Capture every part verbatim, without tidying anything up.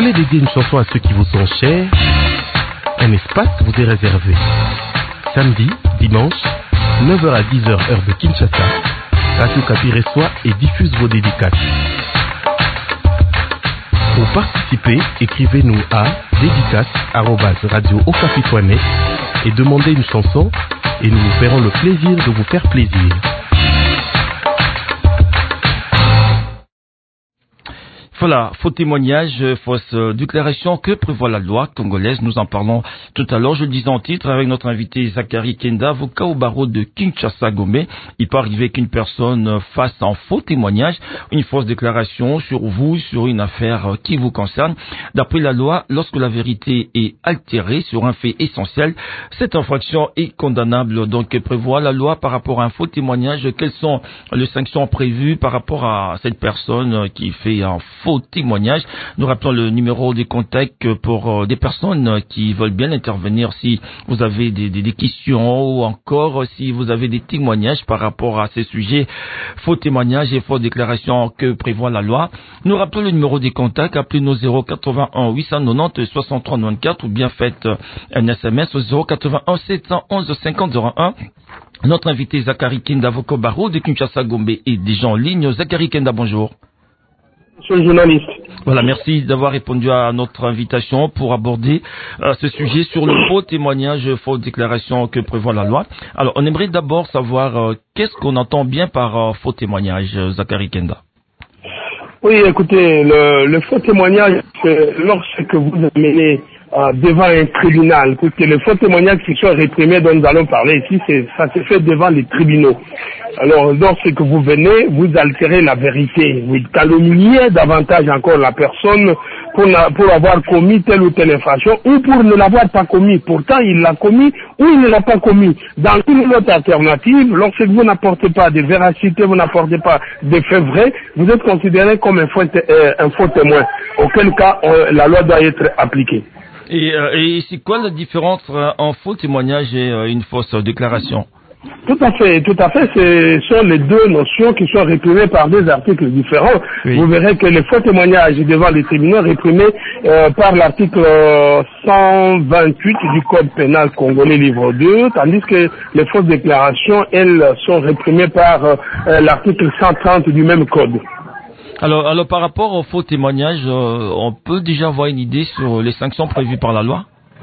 voulez dédier une chanson à ceux qui vous sont chers, un espace vous est réservé. Samedi, dimanche, neuf heures à dix heures heure de Kinshasa, Radio Okapi reçoit et diffuse vos dédicaces. Pour participer, écrivez-nous à dédicace arobase radio okapi point net et demandez une chanson et nous nous ferons le plaisir de vous faire plaisir. Voilà, faux témoignage, fausse déclaration que prévoit la loi congolaise. Nous en parlons tout à l'heure. Je le disais en titre avec notre invité Zachary Kenda, avocat au barreau de Kinshasa Gombe. Il peut arriver qu'une personne fasse un faux témoignage, une fausse déclaration sur vous, sur une affaire qui vous concerne. D'après la loi, lorsque la vérité est altérée sur un fait essentiel, cette infraction est condamnable. Donc, prévoit la loi par rapport à un faux témoignage. Quelles sont les sanctions prévues par rapport à cette personne qui fait un faux témoignage? Nous rappelons le numéro de contact pour euh, des personnes qui veulent bien intervenir si vous avez des, des, des questions ou encore si vous avez des témoignages par rapport à ces sujets, faux témoignages et fausses déclarations que prévoit la loi. Nous rappelons le numéro de contact, appelez-nous zéro quatre-vingt-un huit cent quatre-vingt-dix soixante-trois quatre-vingt-quatre ou bien faites un S M S au zéro quatre-vingt-un sept cent onze cinquante zéro un. Notre invité Zachary Kenda, avocat barreau de Kinshasa Gombe est déjà en ligne. Zachary Kenda, bonjour. Monsieur le journaliste. Voilà, merci d'avoir répondu à notre invitation pour aborder euh, ce sujet sur le faux témoignage, fausse déclaration que prévoit la loi. Alors, on aimerait d'abord savoir euh, qu'est-ce qu'on entend bien par euh, faux témoignage, Zachary Kenda. Oui, écoutez, le, le faux témoignage, c'est lorsque vous amenez euh, devant un tribunal, parce que les faux témoignages qui sont réprimés dont nous allons parler ici, c'est, ça se fait devant les tribunaux. Alors, lorsque vous venez, vous altérez la vérité, vous calomniez davantage encore la personne pour, la, pour avoir commis telle ou telle infraction ou pour ne l'avoir pas commis. Pourtant, il l'a commis ou il ne l'a pas commis. Dans une autre alternative, lorsque vous n'apportez pas de véracité, vous n'apportez pas de faits vrais, vous êtes considéré comme un faux, euh, un faux témoin, auquel cas euh, la loi doit être appliquée. Et, euh, et c'est quoi la différence entre un faux témoignage et euh, une fausse déclaration? Tout à fait, tout à fait. Ce sont les deux notions qui sont réprimées par deux articles différents. Oui. Vous verrez que les faux témoignages devant les tribunaux réprimés euh, par l'article cent vingt-huit du Code pénal congolais livre deux, tandis que les fausses déclarations, elles, sont réprimées par euh, l'article cent trente du même Code. Alors, alors par rapport aux faux témoignages, euh, on peut déjà avoir une idée sur les sanctions prévues par la loi?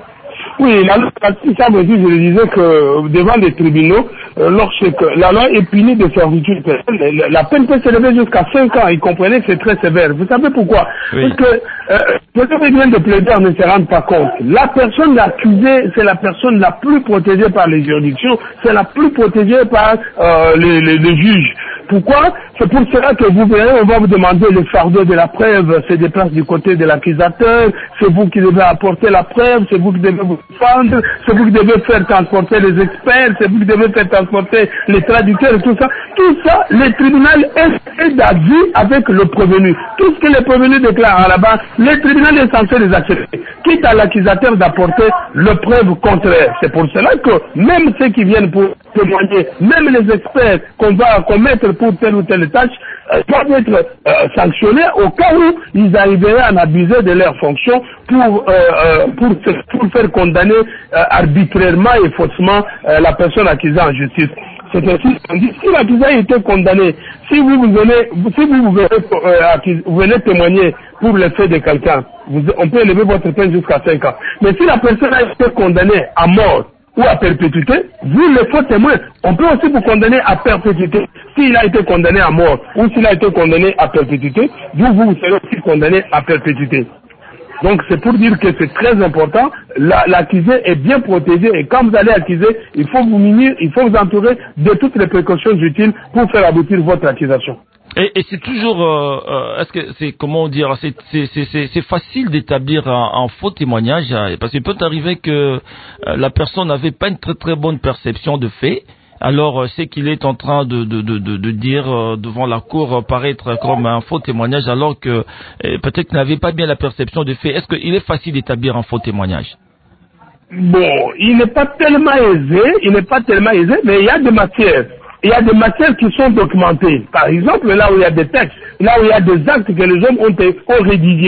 Oui, la loi, ça veut dire, je le disais, que devant les tribunaux, euh, lorsque la loi est punie de servitude pénale, la, la peine peut s'élever jusqu'à cinq ans, et comprenez que c'est très sévère. Vous savez pourquoi? Oui. Parce que euh, peut-être bien de plaideurs ne se rendent pas compte. La personne accusée, c'est la personne la plus protégée par les juridictions, c'est la plus protégée par euh, les, les, les juges. Pourquoi? C'est pour cela que vous verrez, on va vous demander le fardeau de la preuve se déplace du côté de l'accusateur, c'est vous qui devez apporter la preuve, c'est vous qui devez vous défendre, c'est vous qui devez faire transporter les experts, c'est vous qui devez faire transporter les traducteurs et tout ça. Tout ça, le tribunal est d'avis avec le prévenu. Tout ce que le prévenu déclare à la base, le tribunal est censé les accepter, quitte à l'accusateur d'apporter le preuve contraire. C'est pour cela que même ceux qui viennent pour témoigner, même les experts qu'on va commettre pour telle ou telle tâche, euh, doivent être euh, sanctionnés au cas où ils arriveraient à en abuser de leurs fonctions pour, euh, euh, pour, pour faire condamner euh, arbitrairement et faussement euh, la personne accusée en justice. C'est ainsi, si l'accusé a été condamné, si vous, vous venez, si vous, vous, venez, euh, vous venez témoigner pour le fait de quelqu'un, vous, on peut élever votre peine jusqu'à cinq ans. Mais si la personne a été condamnée à mort ou à perpétuité, vous, les faux témoins, on peut aussi vous condamner à perpétuité. S'il a été condamné à mort ou s'il a été condamné à perpétuité, vous, vous serez aussi condamné à perpétuité. Donc c'est pour dire que c'est très important, l'accusé est bien protégé et quand vous allez accuser, il faut vous munir, il faut vous entourer de toutes les précautions utiles pour faire aboutir votre accusation. Et, et c'est toujours, euh, est-ce que c'est, comment dire, c'est, c'est, c'est, c'est facile d'établir un, un faux témoignage, parce qu'il peut arriver que euh, la personne n'avait pas une très très bonne perception de fait. Alors, c'est qu'il est en train de, de, de, de, de dire euh, devant la cour euh, paraître comme un faux témoignage, alors que euh, peut-être qu'il n'avait pas bien la perception de fait. Est-ce qu'il est facile d'établir un faux témoignage? Bon, il n'est pas tellement aisé, il n'est pas tellement aisé, mais il y a des matières. Il y a des matières qui sont documentées. Par exemple, là où il y a des textes, là où il y a des actes que les hommes ont, ont rédigés,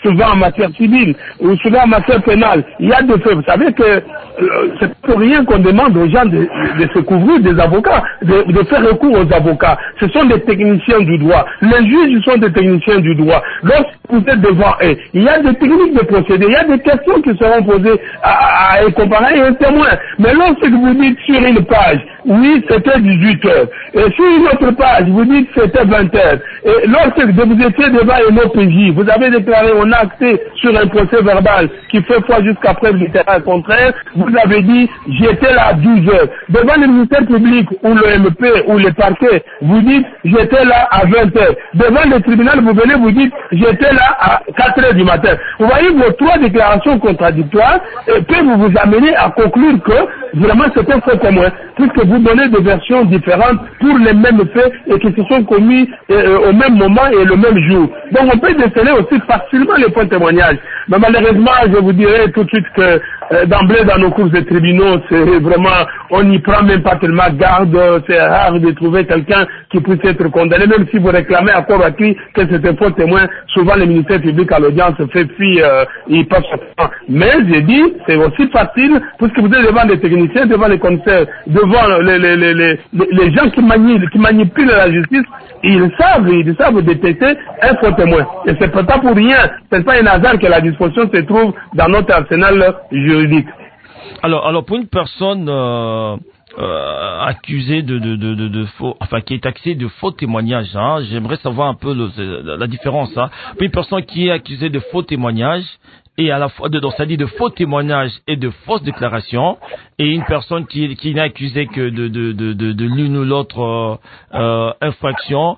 souvent en matière civile ou souvent en matière pénale. Il y a des faits. Vous savez que euh, c'est pour rien qu'on demande aux gens de, de se couvrir des avocats, de, de faire recours aux avocats. Ce sont des techniciens du droit. Les juges sont des techniciens du droit. Lorsque vous êtes devant eux, il y a des techniques de procédé, il y a des questions qui seront posées à, à, à un comparant et un témoin. Mais lorsque vous dites sur une page, oui, c'était dix-huit heures, et sur une autre page, vous dites c'était vingt heures, et lorsque vous étiez devant un O P J, vous avez déclaré, on a acté sur un procès verbal qui fait foi jusqu'à preuve littéraire contraire, vous avez dit, j'étais là à douze heures. Devant le ministère public ou le M P ou le parquet, vous dites, j'étais là à vingt heures. Devant le tribunal, vous venez, vous dites, j'étais là à quatre heures du matin. Vous voyez, vos trois déclarations contradictoires euh, peuvent vous amener à conclure que vraiment c'est un faux témoin, puisque vous donnez des versions différentes pour les mêmes faits et qui se sont commis euh, au même moment et le même jour. Donc on peut déceler aussi facilement les points de témoignage. Mais malheureusement, je vous dirais tout de suite que euh, d'emblée dans nos cours de tribunaux, c'est vraiment, on n'y prend même pas tellement garde, c'est rare de trouver quelqu'un qui puisse être condamné, même si vous réclamez à corps acquis que c'est un faux témoin, souvent le ministère public à l'audience fait fi, euh, il passe son temps. Mais j'ai dit, c'est aussi facile, puisque vous êtes devant les techniciens, devant les commissaires, devant les, les, les, les, les gens qui manipulent, qui manipulent la justice, ils savent, ils savent détecter un faux témoin. Et c'est pas pour rien, c'est pas un hasard que la disposition se trouve dans notre arsenal juridique. Alors, alors pour une personne euh, euh, accusée de, de, de, de, de faux, enfin qui est accusée de faux témoignages, hein, j'aimerais savoir un peu le, la différence. Hein. Pour une personne qui est accusée de faux témoignages et à la fois, de, donc c'est-à-dire de faux témoignages et de fausses déclarations, et une personne qui, qui n'est accusée que de, de, de, de, de l'une ou l'autre euh, euh, infraction,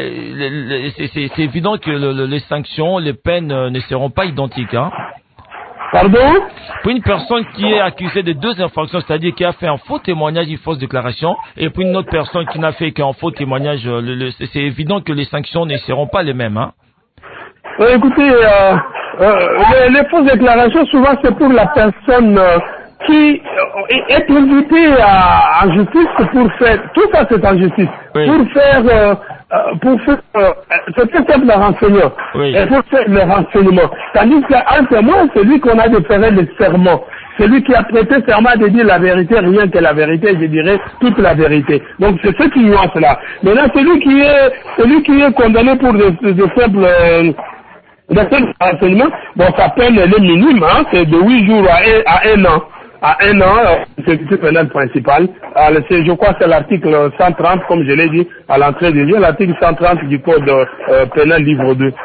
euh, c'est, c'est, c'est évident que le, le, les sanctions, les peines euh, ne seront pas identiques. Hein. Pardon? Pour une personne qui est accusée de deux infractions, c'est-à-dire qui a fait un faux témoignage, une fausse déclaration, et pour une autre personne qui n'a fait qu'un faux témoignage, le, le, c'est évident que les sanctions ne seront pas les mêmes. Hein. Euh, écoutez, euh, euh, les, les fausses déclarations, souvent c'est pour la personne euh, qui euh, est invitée à, en justice pour faire, tout ça c'est en justice, oui. pour faire, euh, euh, pour faire, euh, c'est très simple le renseignement, oui. et pour faire le renseignement. Tandis qu'un témoin, c'est lui qu'on a de faire le serment. C'est lui qui a prêté serment de dire la vérité, rien que la vérité, je dirais toute la vérité. Donc c'est ce qui nuance là. Maintenant, celui qui est, celui qui est condamné pour de, de, de simples, euh, de simples renseignements, bon, sa peine elle est minime, hein, c'est de huit jours à un, à un an. À un an, c'est le pénal principal. Alors, je crois que c'est l'article cent trente, comme je l'ai dit à l'entrée du jeu, l'article cent trente du code euh, pénal livre deux.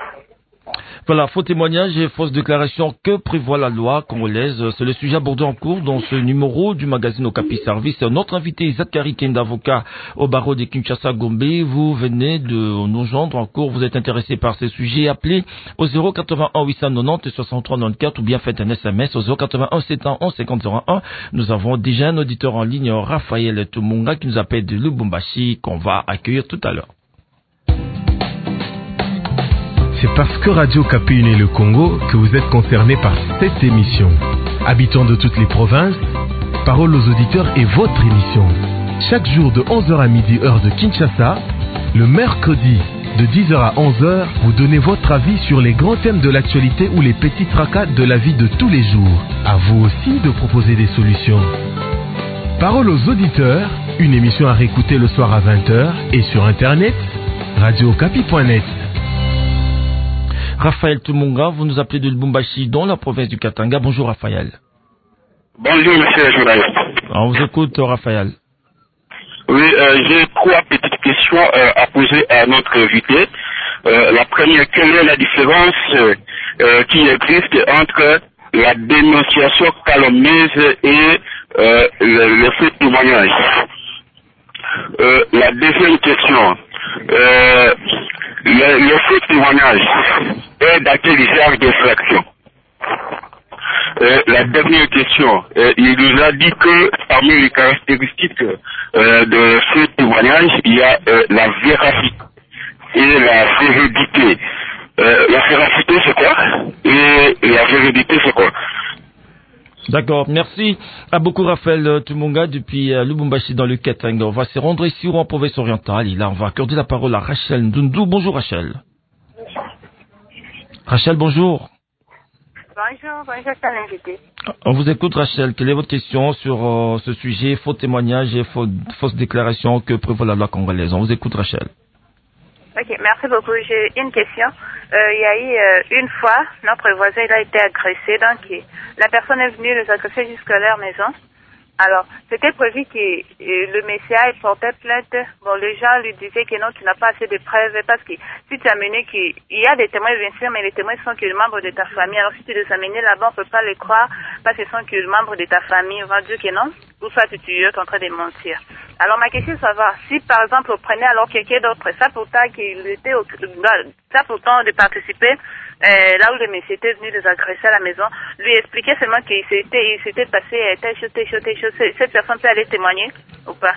Voilà, faux témoignage et fausse déclaration, que prévoit la loi congolaise? C'est le sujet abordé en cours dans ce numéro du magazine Okapi Service. Notre invité, Zakari Kenda, avocat au barreau de Kinshasa Gombe. Vous venez de nous joindre en cours, vous êtes intéressé par ces sujets. Appelez au zéro quatre-vingt-un huit cent quatre-vingt-dix soixante-trois quatre-vingt-quatre ou bien faites un S M S au zéro quatre-vingt-un sept cent onze cinquante zéro un. Nous avons déjà un auditeur en ligne, Raphaël Tumunga, qui nous appelle de Lubumbashi, qu'on va accueillir tout à l'heure. C'est parce que Radio Okapi unit le Congo que vous êtes concerné par cette émission. Habitants de toutes les provinces, parole aux auditeurs est votre émission. Chaque jour de onze heures à midi, heure de Kinshasa, le mercredi de dix heures à onze heures, vous donnez votre avis sur les grands thèmes de l'actualité ou les petits tracas de la vie de tous les jours. À vous aussi de proposer des solutions. Parole aux auditeurs, une émission à réécouter le soir à vingt heures et sur internet, radio okapi point net. Raphaël Tumunga, vous nous appelez de Lubumbashi, dans la province du Katanga. Bonjour Raphaël. Bonjour monsieur le journaliste. On vous écoute Raphaël. Oui, euh, j'ai trois petites questions euh, à poser à notre invité. Euh, la première, quelle est la différence euh, qui existe entre la dénonciation calomnieuse et euh, le, le faux témoignage? euh, La deuxième question, euh, le, le faux témoignage est dans quel genre d'infraction? Euh, la dernière question, euh, il nous a dit que parmi les caractéristiques euh, de ce témoignage, il y a euh, la véracité et la véridité. Euh, la véracité c'est quoi? Et la véridité c'est quoi? D'accord, merci à beaucoup Raphaël Tumunga depuis euh, Lubumbashi dans le Katanga. On va se rendre ici en province orientale et là on va accorder la parole à Rachel Ndundu. Bonjour Rachel. Rachel, bonjour. Bonjour, bonjour, c'est l'invité. On vous écoute, Rachel. Quelle est votre question sur euh, ce sujet, faux témoignages et faux, fausses déclarations que prévoit la loi congolaise? On vous écoute, Rachel. Ok, merci beaucoup. J'ai une question. Euh, il y a eu euh, une fois, notre voisin il a été agressé, donc il, la personne est venue les agresser jusqu'à leur maison. Alors, c'était prévu que euh, le Messia il portait plainte. Bon, les gens lui disaient que non, tu n'as pas assez de preuves parce que si tu as mené qu'il y a des témoins bien sûr, mais les témoins sont que les membres de ta famille. Alors, si tu les as menés là-bas, on peut pas les croire parce qu'ils sont que les membres de ta famille. On va dire que non, ou soit tu es en train de mentir. Alors, ma question est de savoir si, par exemple, on prenait alors quelqu'un d'autre, ça pourtant qu'il était, au, ça pourtant de participer, euh, là où le monsieur était venu les agresser à la maison, lui expliquer seulement qu'il s'était, il s'était passé tel chose, tel chose, tel chose. Cette personne peut aller témoigner ou pas?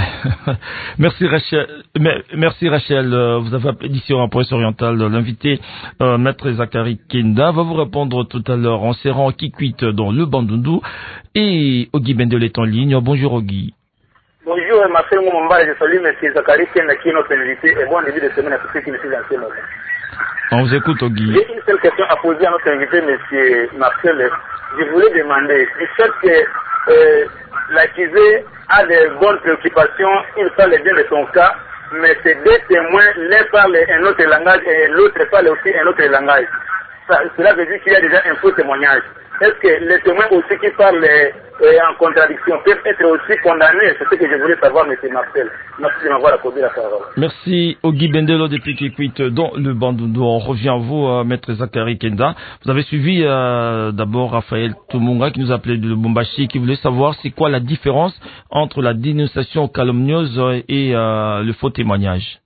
Merci Rachel. Merci Rachel. Vous avez appelé d'ici en presse orientale. L'invité, euh, Maître Zakari Kenda, va vous répondre tout à l'heure en serrant Kikwit dans le Bandundu et Ogi Bendel est en ligne. Bonjour Ogi. Bonjour, Marcel Moumba, je salue M. Zakari Kenda qui est notre invité et bon début de semaine à tous ceux qui nous suivent en ce moment. On vous écoute Ogi. J'ai une seule question à poser à notre invité, M. Marcel. Je voulais demander, du fait que euh, l'accusé a des bonnes préoccupations, il parle bien de son cas, mais ces deux témoins, l'un parle un autre langage et l'autre parle aussi un autre langage. Ça, cela veut dire qu'il y a déjà un faux témoignage. Est-ce que les témoins aussi qui parlent euh, en contradiction peuvent être aussi condamnés? C'est ce que je voulais savoir, M. Marcel. Merci de m'avoir accordé la parole. Merci Ogi Bendelo depuis Kikwit dans le Bandundu. On revient à vous, euh, Maître Zakari Kenda. Vous avez suivi euh, d'abord Raphaël Tumunga qui nous appelait de Lubumbashi, qui voulait savoir c'est quoi la différence entre la dénonciation calomnieuse et euh, le faux témoignage.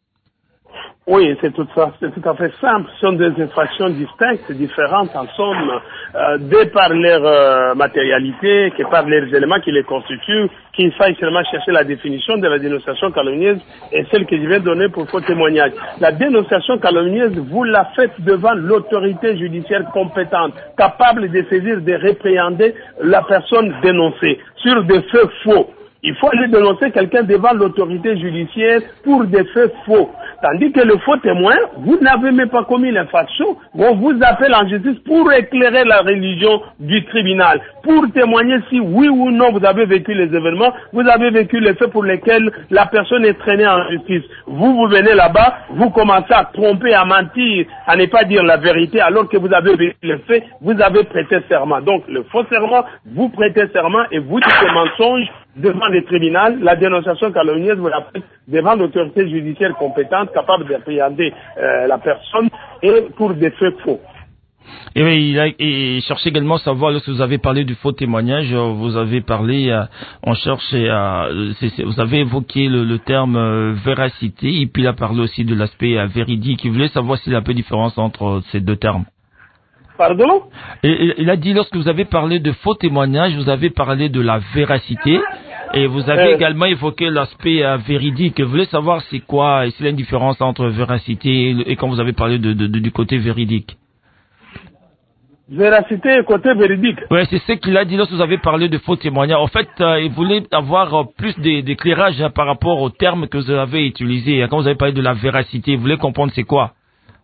Oui, c'est tout ça. C'est tout à fait simple. Ce sont des infractions distinctes, différentes en somme, euh, de par leur euh, matérialité, que par les éléments qui les constituent, qu'il faille seulement chercher la définition de la dénonciation calomnieuse et celle que je vais donner pour faux témoignage. La dénonciation calomnieuse, vous la faites devant l'autorité judiciaire compétente, capable de saisir, de répréhender la personne dénoncée sur des faits faux. Il faut aller dénoncer quelqu'un devant l'autorité judiciaire pour des faits faux. Tandis que le faux témoin, vous n'avez même pas commis l'infraction, on vous appelle en justice pour éclairer la religion du tribunal, pour témoigner si oui ou non vous avez vécu les événements, vous avez vécu les faits pour lesquels la personne est traînée en justice. Vous, vous venez là-bas, vous commencez à tromper, à mentir, à ne pas dire la vérité alors que vous avez vécu les faits, vous avez prêté serment. Donc le faux serment, vous prêtez serment et vous dites le mensonge devant le tribunal, la dénonciation calomnieuse, vous la faites devant l'autorité judiciaire compétente, capable d'appréhender euh, la personne et pour des faits faux. Et oui, il a et cherché également à savoir, lorsque vous avez parlé du faux témoignage, vous avez parlé, euh, on cherche, euh, c'est, c'est, vous avez évoqué le, le terme euh, véracité, et puis il a parlé aussi de l'aspect euh, véridique. Il voulait savoir s'il y a un peu de différence entre ces deux termes. Pardon? Et il a dit, lorsque vous avez parlé de faux témoignages, vous avez parlé de la véracité, et vous avez euh, également évoqué l'aspect euh, véridique. Je voulais savoir c'est quoi, et s'il y a une différence entre véracité et, et quand vous avez parlé de, de, de, du côté véridique. Véracité et côté véridique. Oui, c'est ce qu'il a dit lorsque vous avez parlé de faux témoignages. En fait, euh, il voulait avoir euh, plus d'éclairage hein, par rapport aux termes que vous avez utilisés. Quand vous avez parlé de la véracité, vous voulez comprendre c'est quoi?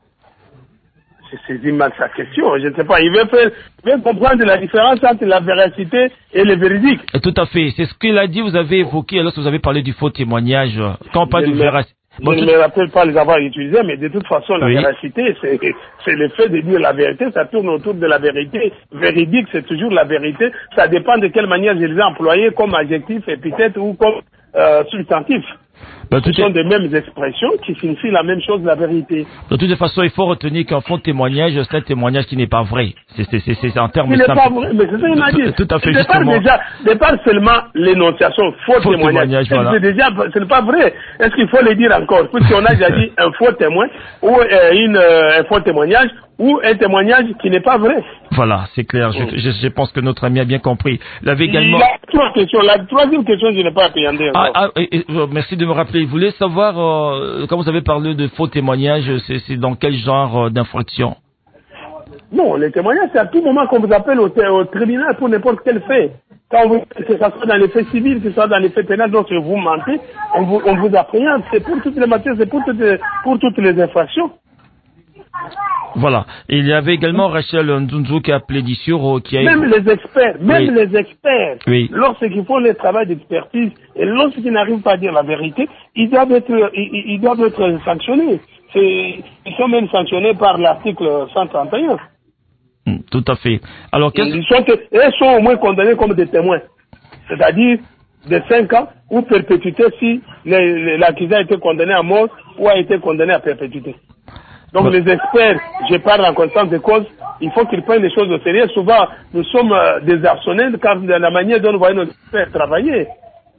J'ai saisi mal sa question, je ne sais pas. Il veut, faire, il veut comprendre la différence entre la véracité et le véridique. Tout à fait. C'est ce qu'il a dit, vous avez évoqué lorsque vous avez parlé du faux témoignage. Quand on parle de véracité. Bon, je ne tout... me rappelle pas les avoir utilisés, mais de toute façon, la oui. véracité, c'est, c'est le fait de dire la vérité, ça tourne autour de la vérité. Véridique, c'est toujours la vérité. Ça dépend de quelle manière je les ai employés comme adjectif, épithète ou comme euh, substantif. Bah, Ce sont est... des mêmes expressions qui signifient la même chose, la vérité. De toute façon, il faut retenir qu'un faux témoignage, c'est un témoignage qui n'est pas vrai. C'est, c'est, c'est, c'est en termes simples. Il n'est pas vrai, mais c'est ça qu'il m'a dit. Tout à fait, justement. Pas déjà, c'est pas seulement l'énonciation, faux, faux témoignage. témoignage voilà. C'est déjà, ce n'est pas vrai. Est-ce qu'il faut le dire encore? Puisqu'on a déjà dit un faux témoin, ou euh, une, euh, un faux témoignage, ou un témoignage qui n'est pas vrai. Voilà, c'est clair. Je, je, je pense que notre ami a bien compris. Il avait également... La, trois questions, la troisième question, je n'ai pas appréhendé encore. Ah, ah, et, et, merci de me rappeler. Vous voulez savoir, euh, quand vous avez parlé de faux témoignages, c'est, c'est dans quel genre euh, d'infraction? Non, les témoignages, c'est à tout moment qu'on vous appelle au, au tribunal pour n'importe quel fait. Quand vous, que ce soit dans les faits civils, que ce soit dans les faits pénals, donc vous mentez, on vous, on vous appréhende. C'est pour toutes les matières, c'est pour toutes les, pour toutes les infractions. Voilà. Et il y avait également Rachel Ndunzu qui a plaidé sur... Qui a... Même les experts, même oui. les experts, oui. lorsqu'ils font le travail d'expertise et lorsqu'ils n'arrivent pas à dire la vérité, ils doivent être, ils, ils doivent être sanctionnés. C'est, ils sont même sanctionnés par l'article cent trente et un. Mm, tout à fait. Alors, qu'est-ce... Ils sont, ils sont au moins condamnés comme des témoins. C'est-à-dire de cinq ans ou perpétuité si l'accusé a été condamné à mort ou a été condamné à perpétuité. Donc ouais. Les experts, je parle en conscience de cause, il faut qu'ils prennent les choses au sérieux. Souvent, nous sommes euh, désarçonnés car de la manière dont nous voyons nos experts travailler.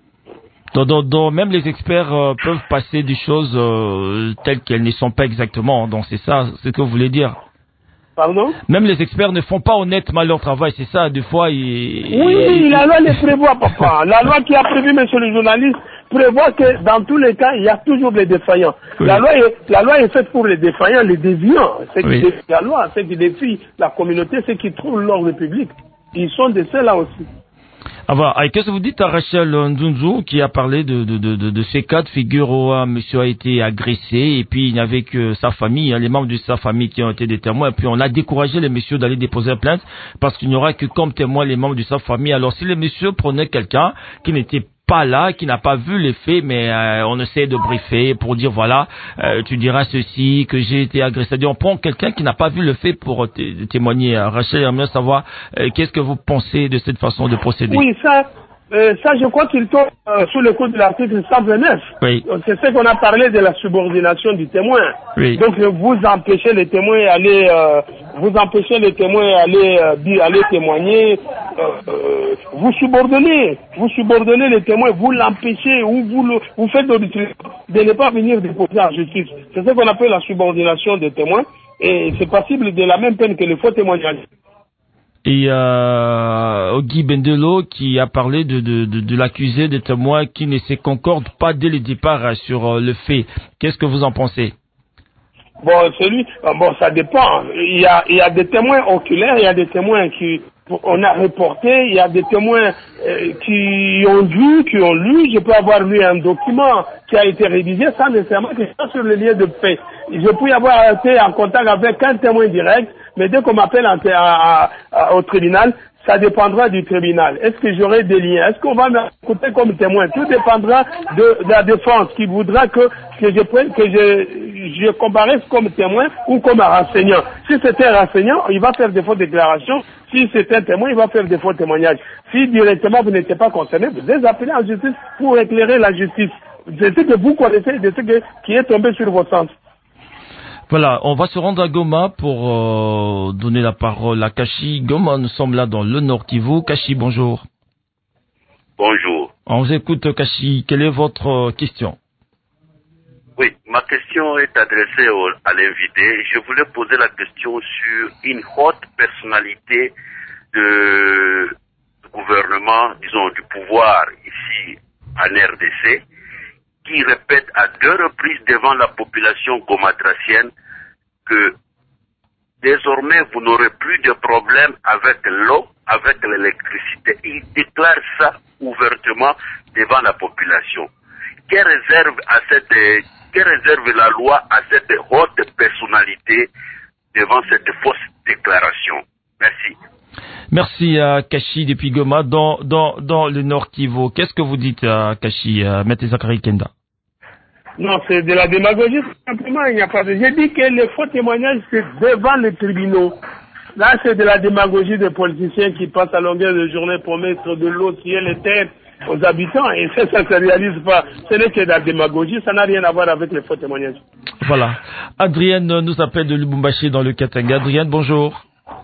Donc, donc, donc même les experts euh, peuvent passer des choses euh, telles qu'elles ne sont pas exactement. Donc c'est ça ce que vous voulez dire. Pardon? Même les experts ne font pas honnêtement leur travail, c'est ça, des fois ils... Oui, ils... la loi les prévoit, papa. La loi qui a prévu, monsieur le journaliste, prévoit que dans tous les cas, il y a toujours des défaillants. Oui. La loi est, la loi est faite pour les défaillants, les déviants, ceux qui oui. défient la loi, ceux qui défient la communauté, ceux qui trouvent l'ordre public. Ils sont de ceux-là aussi. Ah voilà. Et qu'est-ce que vous dites à Rachel Ndunzu qui a parlé de, de, de, de, de ces cas de figure où un monsieur a été agressé et puis il n'y avait que sa famille, hein, les membres de sa famille qui ont été des témoins et puis on a découragé les messieurs d'aller déposer plainte parce qu'il n'y aura que comme témoins les membres de sa famille. Alors si les messieurs prenaient quelqu'un qui n'était pas là, qui n'a pas vu les faits, mais euh, on essaie de briefer pour dire voilà, euh, tu diras ceci, que j'ai été agressé. C'est-à-dire, on prend quelqu'un qui n'a pas vu le fait pour t- témoigner. Rachel, j'aimerais savoir euh, qu'est-ce que vous pensez de cette façon de procéder. Oui, ça, euh, ça je crois qu'il tombe euh, sous le coup de l'article cent vingt-neuf. Oui. C'est ce qu'on a parlé de la subordination du témoin. Oui. Donc vous empêchez les témoins d'aller, euh, vous empêchez les témoins d'aller, euh, aller témoigner. Euh, euh, vous subordonnez, vous subordonnez les témoins, vous l'empêchez ou vous le, vous faites de, de ne pas venir déposer en justice. C'est ce qu'on appelle la subordination des témoins et c'est passible de la même peine que le faux témoignage. Et euh, Ogi Bendelo qui a parlé de, de, de, de l'accusé des témoins qui ne se concordent pas dès le départ sur euh, le fait. Qu'est-ce que vous en pensez? Bon, celui, bon, ça dépend. Il y a, il y a des témoins oculaires, il y a des témoins qui, on a reporté, il y a des témoins euh, qui ont vu, qui ont lu. Je peux avoir lu un document qui a été rédigé sans nécessairement que je sois sur le lieu de fait. Je peux avoir été en contact avec un témoin direct, mais dès qu'on m'appelle à, à, à, au tribunal, ça dépendra du tribunal. Est-ce que j'aurai des liens? Est-ce qu'on va m'écouter comme témoin? Tout dépendra de, de la défense qui voudra que, que je prenne, que je, je comparaisse comme témoin ou comme renseignant. Si c'est un renseignant, il va faire des fausses déclarations. Si c'est un témoin, il va faire des faux témoignages. Si directement vous n'étiez pas concerné, vous les appelez en justice pour éclairer la justice. C'est ce que vous connaissez, de ce que, qui est tombé sur vos sens. Voilà, on va se rendre à Goma pour euh, donner la parole à Kashi. Goma, nous sommes là dans le Nord Kivu. Kashi, bonjour. Bonjour. On vous écoute, Kashi. Quelle est votre question? Oui, ma question est adressée au, à l'invité. Je voulais poser la question sur une haute personnalité de, du gouvernement, disons, du pouvoir ici en R D C, qui répète à deux reprises devant la population gomatracienne que désormais vous n'aurez plus de problème avec l'eau, avec l'électricité. Il déclare ça ouvertement devant la population. Que réserve à cette, que réserve la loi à cette haute personnalité devant cette fausse déclaration? Merci. Merci à Kashi depuis Goma dans, dans, dans le Nord Kivu. Qu'est-ce que vous dites à Kashi, à Maître Zakari Kenda? Non, c'est de la démagogie, simplement, il n'y a pas de... J'ai dit que les faux témoignages, c'est devant les tribunaux. Là, c'est de la démagogie des politiciens qui passent à longueur de journée pour mettre de l'eau, ciel et terre aux habitants, et ça, ça ne se réalise pas. Ce n'est que de la démagogie, ça n'a rien à voir avec les faux témoignages. Voilà. Adrienne nous appelle de Lubumbashi dans le Katanga. Adrienne, bonjour.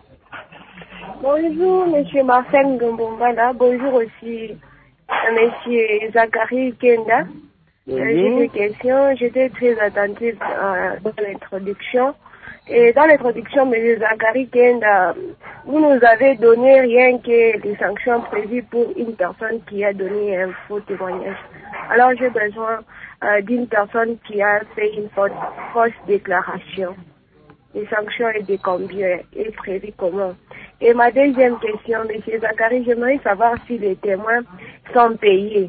Bonjour, monsieur Marcel Ngombombala. Bonjour aussi, monsieur Zakari Kenda. Euh, j'ai des questions. J'étais très attentive euh, dans l'introduction. Et dans l'introduction, M. Zakari Kenda, vous nous avez donné rien que les sanctions prévues pour une personne qui a donné un faux témoignage. Alors j'ai besoin euh, d'une personne qui a fait une fausse, fausse déclaration. Les sanctions et de combien et prévues comment? Et ma deuxième question, M. Zakari, j'aimerais savoir si les témoins sont payés.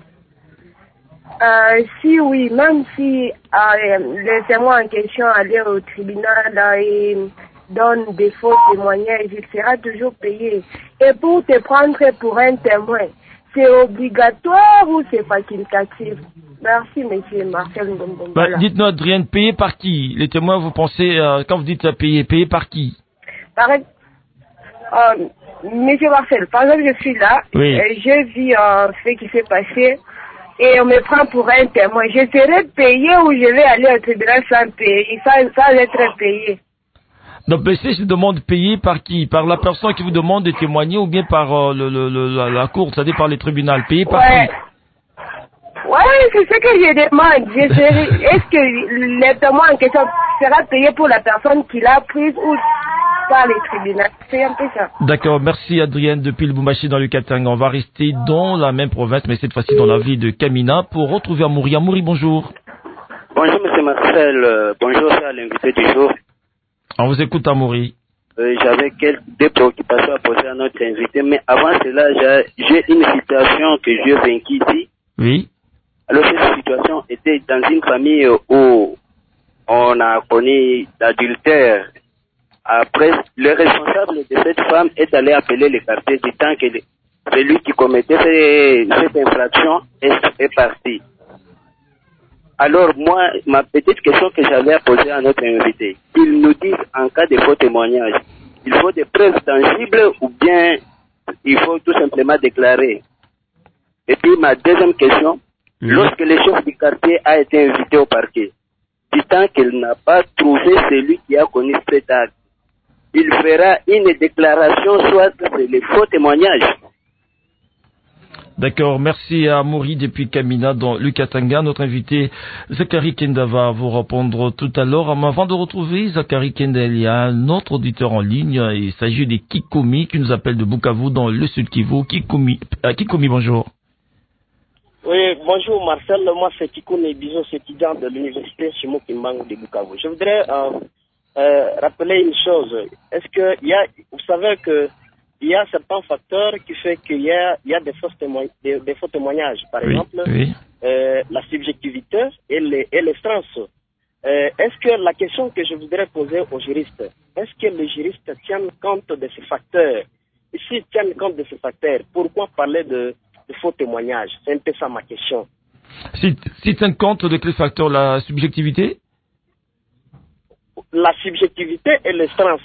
Euh, si oui, même si euh, les témoins en question allaient au tribunal euh, et donne des faux témoignages, il sera toujours payé. Et pour te prendre pour un témoin, c'est obligatoire ou c'est facultatif? Merci, monsieur Marcel Ngombo. Bah, dites-nous, Adrienne, payé par qui? Les témoins, vous pensez, euh, quand vous dites payer, payé par qui? Par exemple, euh, monsieur Marcel, par exemple, je suis là, oui. et j'ai vu euh, ce qui s'est passé, et on me prend pour un témoin. Je serai payé ou je vais aller au tribunal sans payer, sans, sans être payé? Donc, P C se demande payé par qui? Par la personne qui vous demande de témoigner ou bien par euh, le, le, le, la, la cour, c'est-à-dire par les tribunaux? Payé par ouais. qui? Ouais, c'est ce que je demande. Je serai, est-ce que le témoin en question sera payé pour la personne qui l'a prise ou par les tribunaux? C'est un peu ça. D'accord, merci Adrienne depuis le Boumachi dans le Katanga. On va rester dans la même province, mais cette fois-ci dans la ville de Kamina pour retrouver Amouri. Amouri, bonjour. Bonjour monsieur Marcel, euh, bonjour à l'invité du jour. On vous écoute Amouri. Euh, j'avais quelques des préoccupations à poser à notre invité, mais avant cela, j'ai, j'ai une situation que j'ai vécue ici. Oui. Alors cette situation était dans une famille où on a connu l'adultère. Après, le responsable de cette femme est allé appeler les quartiers du temps que celui qui commettait cette infraction est, est parti. Alors moi, ma petite question que j'avais à poser à notre invité, qu'il nous dise en cas de faux témoignage, il faut des preuves tangibles ou bien il faut tout simplement déclarer. Et puis ma deuxième question, mmh. lorsque le chef du quartier a été invité au parquet, du temps qu'il n'a pas trouvé celui qui a connu cet acte, il fera une déclaration, soit c'est les faux témoignages. D'accord, merci à Amouri depuis Kamina dans le Katanga. Notre invité Zachary Kenda va vous répondre tout à l'heure. Avant de retrouver Zachary Kenda, il y a un autre auditeur en ligne. Il s'agit de Kikomi qui nous appelle de Bukavu dans le Sud Kivu. Kikomi, euh, Kikomi, bonjour. Oui, bonjour Marcel. Moi c'est Kikomi Bizo, étudiant de l'université Shimo Kimbangu de Bukavu. Je voudrais euh, euh, rappeler une chose. Est-ce que il y a, vous savez que il y a certains facteurs qui fait qu'il y a, il y a des, fausses témoign- des, des faux témoignages. Par oui, exemple, oui. Euh, la subjectivité et les, et les stress. Euh, est-ce que la question que je voudrais poser aux juristes, est-ce que les juristes tiennent compte de ces facteurs? Et s'ils tiennent compte de ces facteurs, pourquoi parler de, de faux témoignages? C'est un peu ça ma question. S'ils si tiennent compte de quel facteur? La subjectivité? La subjectivité et les stress.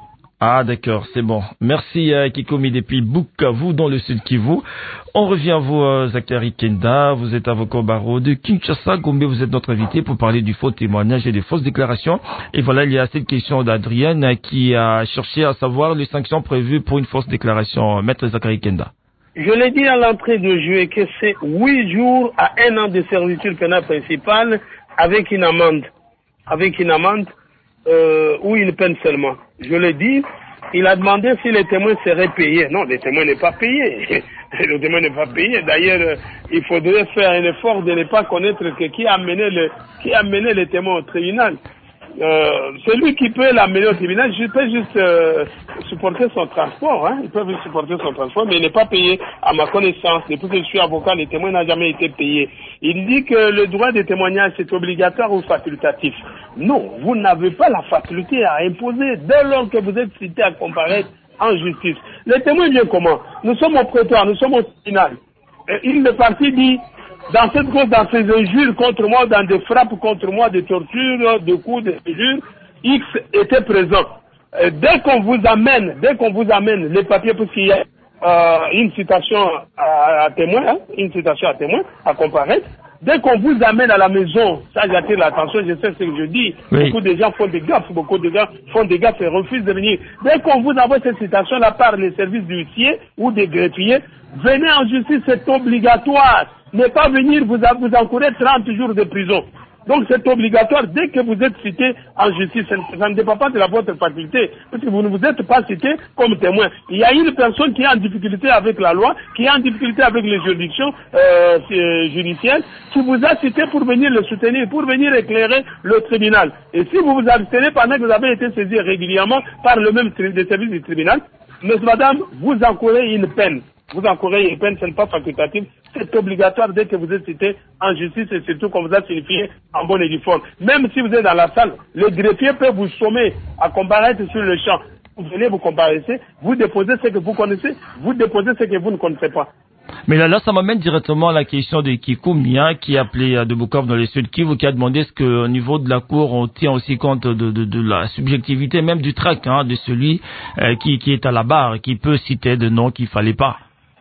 Ah d'accord, c'est bon. Merci euh, Kikomi depuis Bukavu dans le Sud Kivu. On revient à vous euh, Zachary Kenda, vous êtes avocat au barreau de Kinshasa, Gombe, vous êtes notre invité pour parler du faux témoignage et des fausses déclarations. Et voilà, il y a cette question d'Adrienne qui a cherché à savoir les sanctions prévues pour une fausse déclaration. Maître Zachary Kenda. Je l'ai dit à l'entrée de jeu que c'est huit jours à un an de servitude pénale principale avec une amende. Avec une amende euh, ou une peine seulement. Je l'ai dit, il a demandé si les témoins seraient payés. Non, les témoins n'est pas payé. Le témoin n'est pas payé. D'ailleurs, il faudrait faire un effort de ne pas connaître que qui a mené le, qui a mené les témoins au tribunal. Euh, celui qui peut l'amener au tribunal, je peux juste euh, supporter son transport, hein. Il peut supporter son transport, mais il n'est pas payé à ma connaissance. Depuis que je suis avocat, les témoins n'ont jamais été payés. Il dit que le droit de témoignage c'est obligatoire ou facultatif. Non, vous n'avez pas la faculté à imposer dès lors que vous êtes cité à comparaître en justice. Les témoins viennent comment? Nous sommes au prétoire, nous sommes au tribunal. Une des parties dit dans cette cause, dans ces injures contre moi, dans des frappes contre moi, des tortures, des coups, des injures, X était présent. Et dès qu'on vous amène, dès qu'on vous amène les papiers, parce qu'il y a euh, une citation à, à témoin, hein, une citation à témoin, à comparaître, dès qu'on vous amène à la maison, ça j'attire l'attention, je sais ce que je dis, oui. Beaucoup de gens font des gaffes, beaucoup de gens font des gaffes et refusent de venir. Dès qu'on vous envoie cette citation-là par les services d'huissier ou des greffiers, venez en justice, c'est obligatoire. Ne pas venir, vous, vous encourir trente jours de prison. Donc c'est obligatoire dès que vous êtes cité en justice. Ça, ça ne dépend pas de la votre faculté, parce que vous ne vous êtes pas cité comme témoin. Il y a une personne qui est en difficulté avec la loi, qui est en difficulté avec les juridictions euh, judiciaires, qui vous a cité pour venir le soutenir, pour venir éclairer le tribunal. Et si vous vous abstenez pendant que vous avez été saisi régulièrement par le même des services du tribunal, monsieur, madame, vous encourez une peine. Vous encourez une peine, ce n'est pas facultatif, c'est obligatoire dès que vous êtes cité en justice et surtout qu'on vous a signifié en bonne et due forme. Même si vous êtes dans la salle, le greffier peut vous sommer à comparaître sur le champ. Vous venez, vous comparaissez, vous déposez ce que vous connaissez, vous déposez ce que vous ne connaissez pas. Mais là, là, ça m'amène directement à la question de Kikoum, hein, qui a appelé euh, de Bukavu dans les Sud Kivu, qui a demandé est-ce qu'au niveau de la Cour, on tient aussi compte de, de, de la subjectivité même du trac, hein, de celui euh, qui, qui est à la barre, qui peut citer de noms qu'il fallait pas.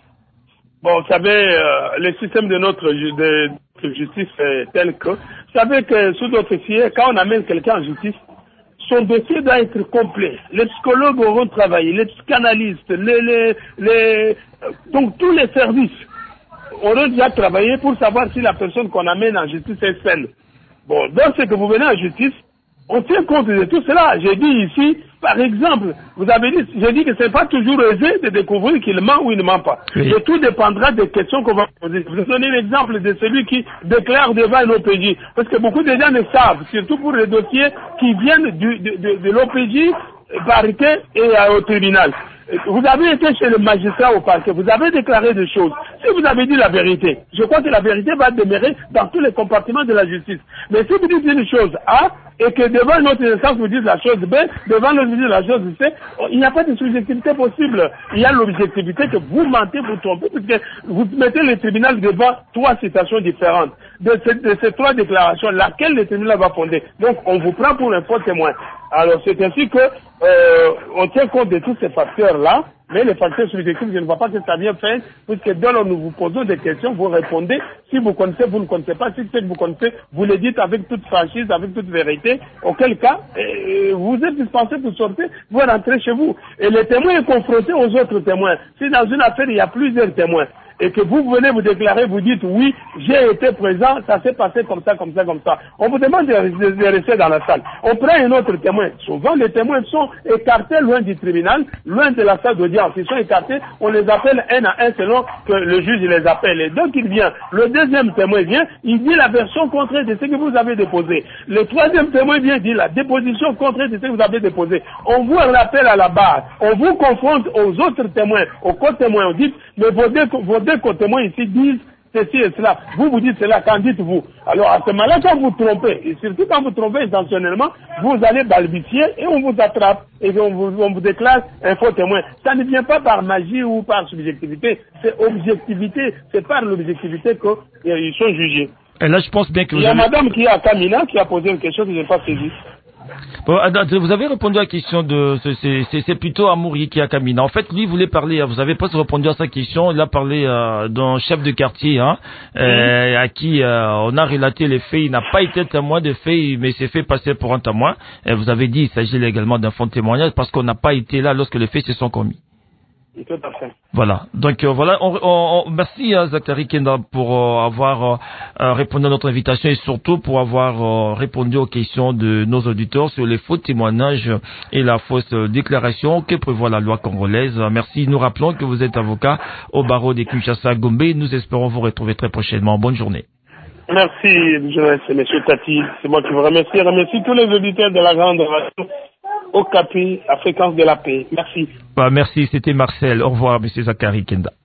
Bon, vous savez, euh, le système de notre, de notre justice est tel que, vous savez que sous notre officier, quand on amène quelqu'un en justice, son dossier doit être complet. Les psychologues auront travaillé, les psychanalystes, les, les, les, donc tous les services auront déjà travaillé pour savoir si la personne qu'on amène en justice est saine. Bon, donc c'est que vous venez en justice, on tient compte de tout cela. J'ai dit ici, par exemple, vous avez dit, j'ai dit que ce n'est pas toujours aisé de découvrir qu'il ment ou il ne ment pas. Oui. Et tout dépendra des questions qu'on va poser. Je vais donner l'exemple de celui qui déclare devant l'O P J. Parce que beaucoup de gens ne savent, surtout pour les dossiers qui viennent du, de, de, de l'O P J, parquet et au tribunal. Vous avez été chez le magistrat au parquet, vous avez déclaré des choses. Si vous avez dit la vérité, je crois que la vérité va demeurer dans tous les compartiments de la justice. Mais si vous dites une chose A, et que devant notre instance vous dites la chose B, devant l'autre vous dites la chose C, il n'y a pas de subjectivité possible. Il y a l'objectivité que vous mentez, vous trompez, puisque vous mettez le tribunal devant trois situations différentes. De ces, de ces trois déclarations, laquelle le tribunal va fonder. Donc on vous prend pour un faux témoin. Alors c'est ainsi que euh, on tient compte de tous ces facteurs-là, mais les facteurs subjectifs, je ne vois pas que ça vient faire, puisque dès lors nous vous posons des questions, vous répondez. Si vous connaissez, vous ne connaissez pas. Si c'est que vous connaissez, vous le dites avec toute franchise, avec toute vérité. Auquel cas, euh, vous êtes dispensé pour sortir, vous rentrez chez vous. Et le témoin est confronté aux autres témoins. Si dans une affaire, il y a plusieurs témoins, et que vous venez vous déclarer, vous dites oui, j'ai été présent, ça s'est passé comme ça, comme ça, comme ça. On vous demande de, de, de rester dans la salle. On prend un autre témoin. Souvent, les témoins sont écartés loin du tribunal, loin de la salle d'audience. Ils sont écartés, on les appelle un à un selon que le juge les appelle. Et donc, il vient. Le deuxième témoin vient, il dit la version contraire de ce que vous avez déposé. Le troisième témoin vient dire la déposition contraire de ce que vous avez déposé. On vous rappelle à la barre. On vous confronte aux autres témoins, aux co-témoins. On dit, mais vos deux, vos deux co-témoins ici disent ceci et cela. Vous vous dites cela, qu'en dites-vous? Alors à ce moment-là, quand vous trompez, et surtout quand vous trompez intentionnellement, vous allez balbutier et on vous attrape et on vous, on vous déclare un faux témoin. Ça ne vient pas par magie ou par subjectivité, c'est objectivité, c'est par l'objectivité qu'ils sont jugés. Et là, je pense bien que vous Il y a avez... madame qui est à Kamina qui a posé une question que je n'ai pas saisie. Bon, vous avez répondu à la question de, c'est plutôt Amouri qui a Kamina. En fait, lui voulait parler, vous avez pas répondu à sa question, il a parlé euh, d'un chef de quartier, hein, euh, à qui euh, on a relaté les faits, il n'a pas été témoin de faits, mais s'est fait passer pour un témoin. Et vous avez dit, il s'agit également d'un faux témoignage parce qu'on n'a pas été là lorsque les faits se sont commis. Tout à fait. Voilà. Donc euh, voilà. On, on, on, merci à Zachary Kenda pour euh, avoir euh, répondu à notre invitation et surtout pour avoir euh, répondu aux questions de nos auditeurs sur les faux témoignages et la fausse déclaration que prévoit la loi congolaise. Merci. Nous rappelons que vous êtes avocat au barreau de Kinshasa Gombe. Nous espérons vous retrouver très prochainement. Bonne journée. Merci, je monsieur Tati. C'est moi qui vous remercie. Je remercie tous les auditeurs de la grande radio au Capi, à fréquence de la paix. Merci. Bah, merci, c'était Marcel. Au revoir, monsieur Zachary Kenda.